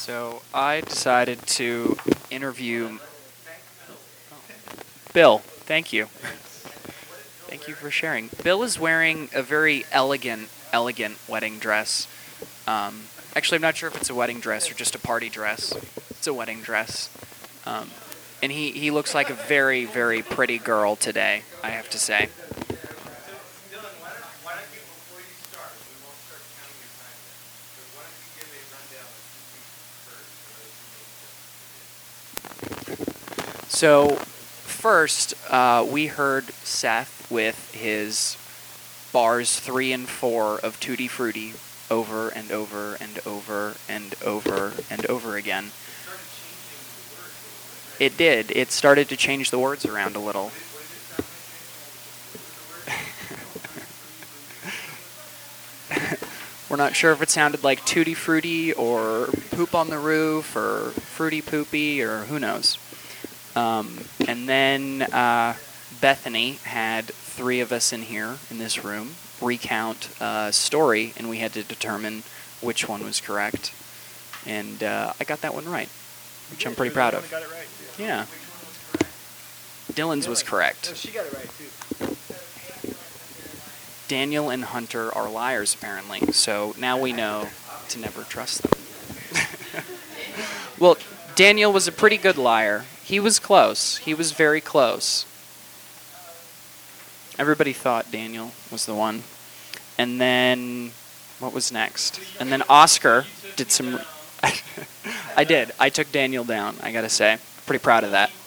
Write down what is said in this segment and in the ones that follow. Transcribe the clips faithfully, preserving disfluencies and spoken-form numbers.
So I decided to interview Bill. Thank you. Thank you for sharing. Bill is wearing a very elegant, elegant wedding dress. Um, actually, I'm not sure if it's a wedding dress or just a party dress. It's a wedding dress. Um, and he, he looks like a very, very pretty girl today, I have to say. So, first, uh, we heard Seth with his bars three and four of Tutti Frutti over and over and over and over and over again. It did. It started to change the words around a little. We're not sure if it sounded like Tutti Frutti or Poop on the Roof or Fruity Poopy or who knows. Um, and then uh, Bethany had three of us in here in this room recount a story, and we had to determine which one was correct. And uh, I got that one right, which I'm pretty proud of. Got it right, too. Yeah. Dylan's was correct. No, she got it right, too. Daniel and Hunter are liars, apparently, so now we know to never trust them. Well, Daniel was a pretty good liar. He was close. He was very close. Everybody thought Daniel was the one. And then, what was next? And then Oscar did some... I did. I took Daniel down, I gotta say. Pretty proud of that.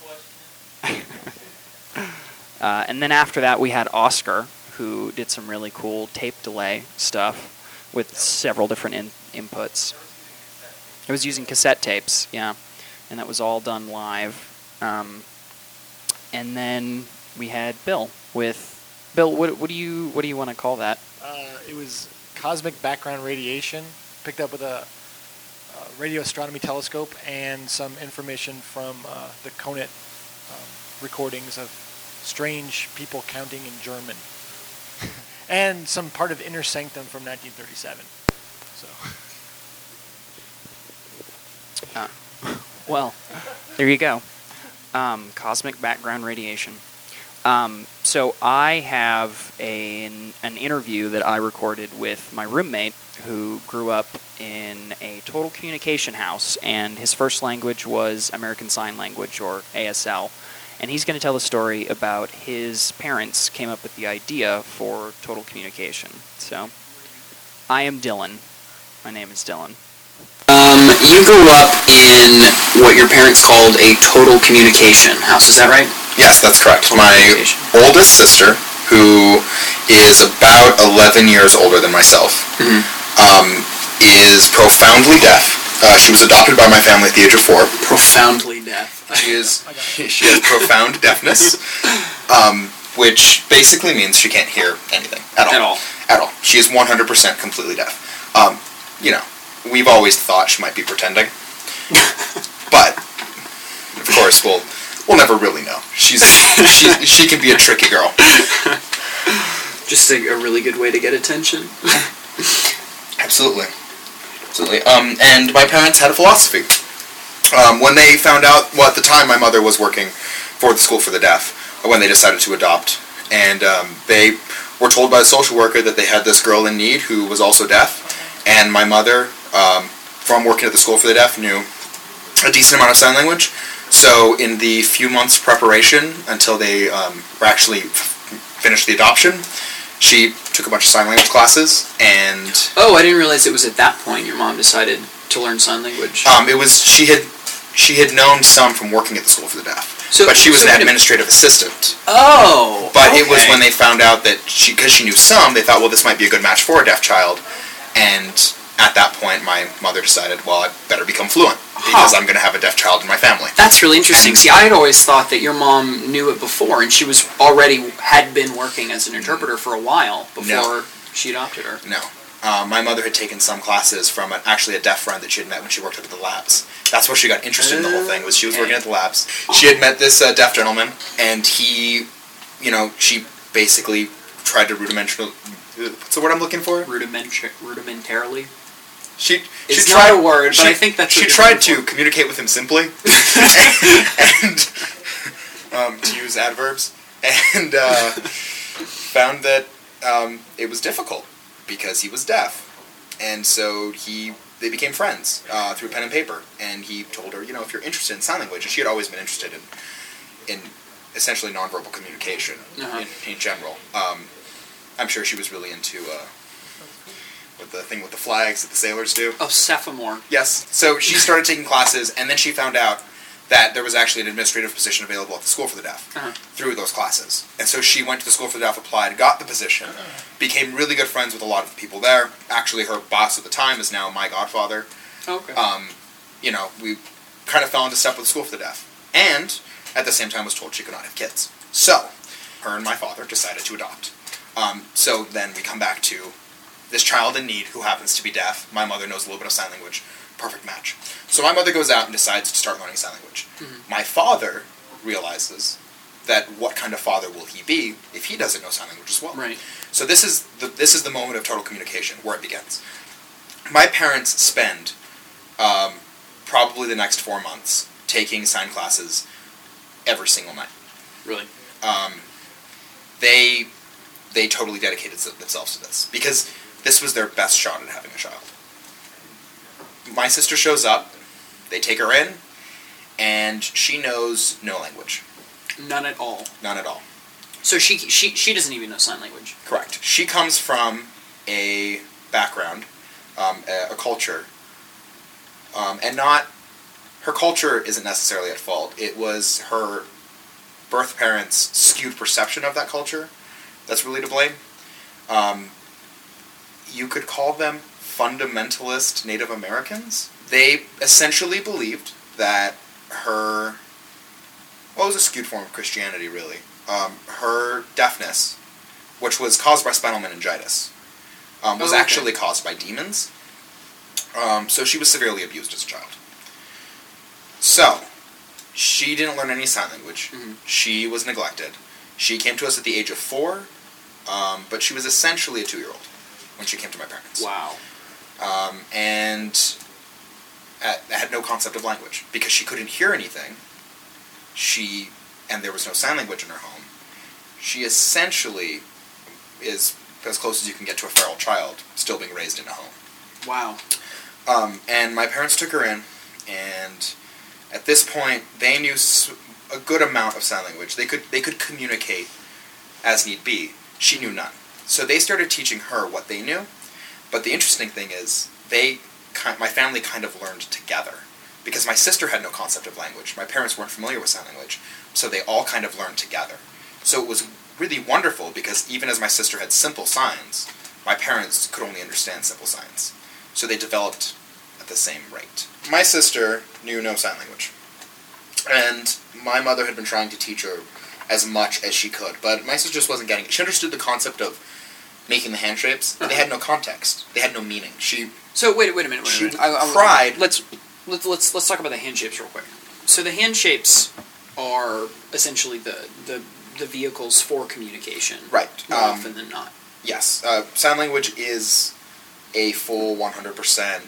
uh, and then after that, we had Oscar, who did some really cool tape delay stuff with several different in- inputs. It was using cassette tapes, yeah. And that was all done live. Um, and then we had Bill with... Bill, what, what do you what do you want to call that? Uh, it was cosmic background radiation, picked up with a, a radio astronomy telescope and some information from uh, the Conet um, recordings of strange people counting in German. And some part of Inner Sanctum from nineteen thirty-seven. So. Uh, well, there you go. Um, cosmic background radiation. Um, so I have a, an, an interview that I recorded with my roommate who grew up in a total communication house, and his first language was American Sign Language, or A S L. And he's going to tell a story about his parents came up with the idea for total communication. So, I am Dylan. My name is Dylan. Um, you grew up in what your parents called a total communication house, is that right? Yes, that's correct. Total My communication. oldest sister, who is about eleven years older than myself, Mm-hmm. um, is profoundly deaf. Uh, she was adopted by my family at the age of four. Profoundly deaf. She is she has profound deafness, um, which basically means she can't hear anything at all. At all. At all. She is one hundred percent completely deaf. Um, you know, we've always thought she might be pretending, but of course we'll we'll never really know. She's she she can be a tricky girl. Just a, a really good way to get attention. Absolutely. Absolutely. Um, and my parents had a philosophy. Um, when they found out, well, at the time my mother was working for the School for the Deaf, when they decided to adopt, and um, they were told by a social worker that they had this girl in need who was also deaf, and my mother, um, from working at the School for the Deaf, knew a decent amount of sign language. So in the few months preparation until they um, were actually f- finished the adoption, she took a bunch of sign language classes, and Oh, I didn't realize it was at that point your mom decided to learn sign language. um, it was she had she had known some from working at the School for the Deaf, So- but she was so an wait a- administrative assistant. Oh! But it was okay. when they found out that she, because she knew some, they thought, well, this might be a good match for a deaf child, and at that point, my mother decided, well, I better become fluent because Huh. I'm going to have a deaf child in my family. That's really interesting. And- See, I had always thought that your mom knew it before, and she was already had been working as an interpreter for a while before No. she adopted her. No. Uh, my mother had taken some classes from an, actually a deaf friend that she had met when she worked up at the labs. That's where she got interested in the whole thing, was she was Okay. working at the labs. She had met this uh, deaf gentleman, and he, you know, she basically tried to rudimental... What's the word I'm looking for? Rudiment- rudimentarily? She It's she not tried, a word, but she, I think that's she what you're tried going to for. communicate with him simply, and um, to use adverbs, and uh, found that um, it was difficult because he was deaf, and so he they became friends uh, through pen and paper. And he told her, you know, if you're interested in sign language, and she had always been interested in in essentially nonverbal communication Uh-huh. in, in general. Um, I'm sure she was really into uh, with the thing with the flags that the sailors do. Oh, Cephomore. Yes. So she started taking classes, and then she found out that there was actually an administrative position available at the School for the Deaf Uh-huh. through those classes. And so she went to the School for the Deaf, applied, got the position, became really good friends with a lot of the people there. Actually, her boss at the time is now my godfather. Okay. Um, you know, we kind of fell into step with the School for the Deaf. And at the same time was told she could not have kids. So, her and my father decided to adopt. Um, so then we come back to this child in need who happens to be deaf. My mother knows a little bit of sign language. Perfect match. So my mother goes out and decides to start learning sign language. Mhm. My father realizes that what kind of father will he be if he doesn't know sign language as well? Right. So this is the this is the moment of total communication where it begins. My parents spend um, probably the next four months taking sign classes every single night. Really. Um, they they totally dedicated themselves to this because this was their best shot at having a child. My sister shows up, they take her in, and she knows no language, None at all. none at all. So she she she doesn't even know sign language. Correct. She comes from a background, um, a, a culture, um, and not her culture isn't necessarily at fault. It was her birth parents' skewed perception of that culture that's really to blame. Um, you could call them fundamentalist Native Americans. They essentially believed that her, well, it was a skewed form of Christianity, really. Um, her deafness, which was caused by spinal meningitis, um, was Oh, okay. actually caused by demons. Um, so she was severely abused as a child. So, she didn't learn any sign language. Mhm. She was neglected. She came to us at the age of four, um, but she was essentially a two-year-old when she came to my parents. Wow. Um, and at, had no concept of language because she couldn't hear anything. She, and there was no sign language in her home. She essentially is as close as you can get to a feral child, still being raised in a home. Wow. Um, and my parents took her in, and at this point, they knew s- a good amount of sign language. They could they could communicate as need be. She knew none. So they started teaching her what they knew. But the interesting thing is, they, ki- my family kind of learned together. Because my sister had no concept of language. My parents weren't familiar with sign language. So they all kind of learned together. So it was really wonderful because even as my sister had simple signs, my parents could only understand simple signs. So they developed at the same rate. My sister knew no sign language. And my mother had been trying to teach her as much as she could. But my sister just wasn't getting it. She understood the concept of making the hand shapes, but they had no context. They had no meaning. She So wait, wait a minute. Wait She a minute. I, I, cried. Let's let's let's let's talk about the hand shapes real quick. So the hand shapes are essentially the the, the vehicles for communication. Right. More Um, often than not. Yes, uh, sign language is a full one hundred percent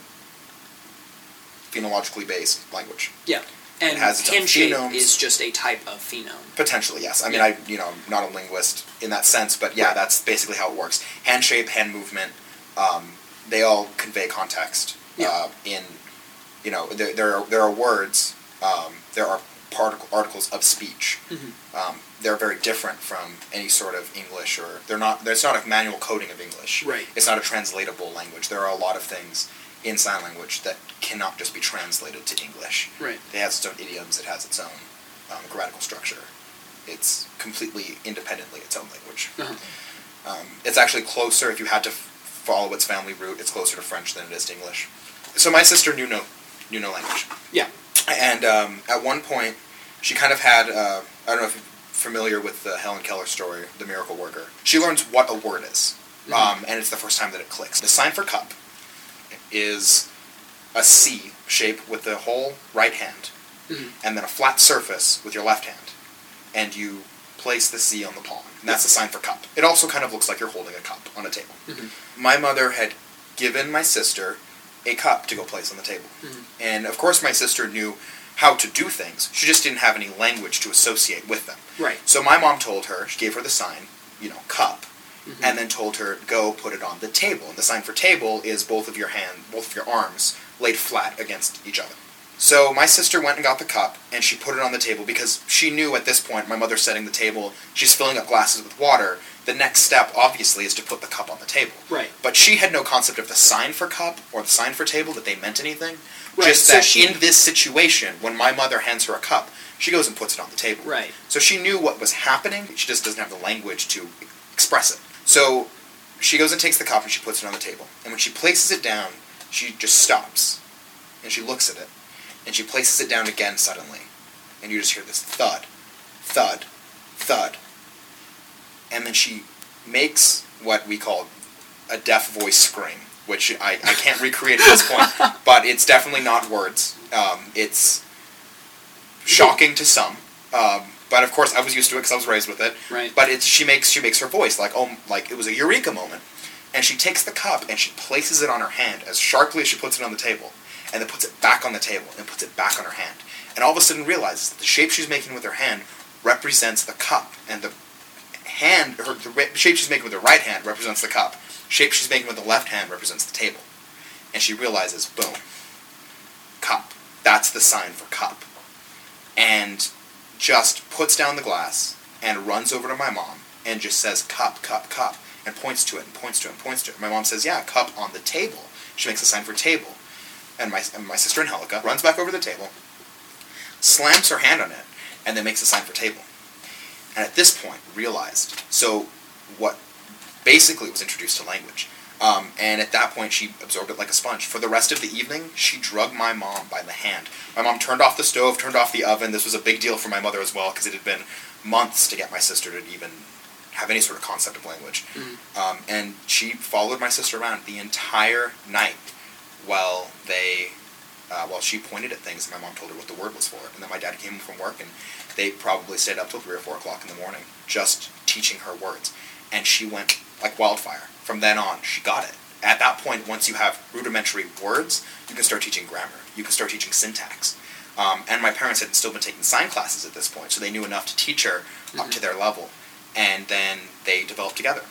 phonologically based language. Yeah. And It has its own handshape phonemes. is just a type of phenome. Potentially, yes. I mean, Yeah. I you know I'm not a linguist in that sense, but yeah, that's basically how it works. Hand shape, hand movement, um, they all convey context. Yeah. Uh, in you know there there are, there are words, um, there are particle, articles of speech. Mhm. Um, they're very different from any sort of English, or they're not. There's not a manual coding of English. Right. It's not a translatable language. There are a lot of things in sign language that cannot just be translated to English. Right. It has its own idioms. It has its own um, grammatical structure. It's completely independently its own language. Uh-huh. Um, it's actually closer, if you had to f- follow its family route, it's closer to French than it is to English. So my sister knew no, knew no language. Yeah. And um, at one point, she kind of had, uh, I don't know if you're familiar with the Helen Keller story, The Miracle Worker. She learns what a word is, Mhm. um, and it's the first time that it clicks. The sign for cup is a C shape with the whole right hand, Mhm. and then a flat surface with your left hand. And you place the C on the palm. And that's the sign for cup. It also kind of looks like you're holding a cup on a table. Mhm. My mother had given my sister a cup to go place on the table. Mhm. And of course my sister knew how to do things. She just didn't have any language to associate with them. Right. So my mom told her, she gave her the sign, you know, cup, Mhm. and then told her, go put it on the table. And the sign for table is both of your hand, both of your arms laid flat against each other. So my sister went and got the cup, and she put it on the table because she knew at this point, my mother's setting the table, she's filling up glasses with water. The next step, obviously, is to put the cup on the table. Right. But she had no concept of the sign for cup or the sign for table, that they meant anything. Right, Just so that she- in this situation, when my mother hands her a cup, she goes and puts it on the table. Right. So she knew what was happening, she just doesn't have the language to express it. So she goes and takes the cup and she puts it on the table. And when she places it down, she just stops. And she looks at it. And she places it down again suddenly. And you just hear this thud, thud, thud. And then she makes what we call a deaf voice scream, which I, I can't recreate at this point, but it's definitely not words. Um, it's shocking to some. Um, but of course I was used to it because I was raised with it. Right. But it's, she makes she makes her voice like, oh, like it was a eureka moment. And she takes the cup and she places it on her hand as sharply as she puts it on the table, and then puts it back on the table and puts it back on her hand. And all of a sudden realizes that the shape she's making with her hand represents the cup, and the hand, her, the ra- shape she's making with her right hand represents the cup. Shape she's making with the left hand represents the table. And she realizes, boom, cup. That's the sign for cup. And just puts down the glass and runs over to my mom and just says, cup, cup, cup, and points to it and points to it and points to it. My mom says, yeah, cup on the table. She makes a sign for table. And my, and my sister Angelica runs back over to the table, slams her hand on it, and then makes a sign for table. And at this point, realized, so what basically was introduced to language. Um, and at that point, she absorbed it like a sponge. For the rest of the evening, she drugged my mom by the hand. My mom turned off the stove, turned off the oven. This was a big deal for my mother as well, because it had been months to get my sister to even have any sort of concept of language. Mhm. Um, and she followed my sister around the entire night while they, uh, while she pointed at things, and my mom told her what the word was for. And then my dad came home from work, and they probably stayed up till three or four o'clock in the morning just teaching her words. And she went like wildfire. From then on, she got it. At that point, once you have rudimentary words, you can start teaching grammar. You can start teaching syntax. Um, and my parents had still been taking sign classes at this point, so they knew enough to teach her Mm-hmm. up to their level. And then they developed together.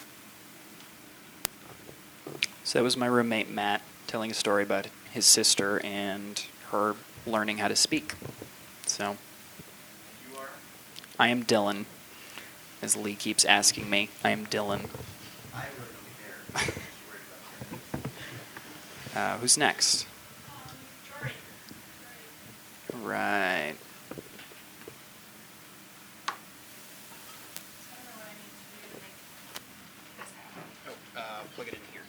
So that was my roommate Matt telling a story about his sister and her learning how to speak. So You are? I am Dylan, as Lee keeps asking me. I am Dylan. I really don't care. Uh, who's next? Right. Oh, uh, plug it in here.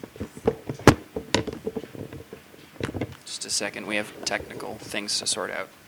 Just a second. We have technical things to sort out.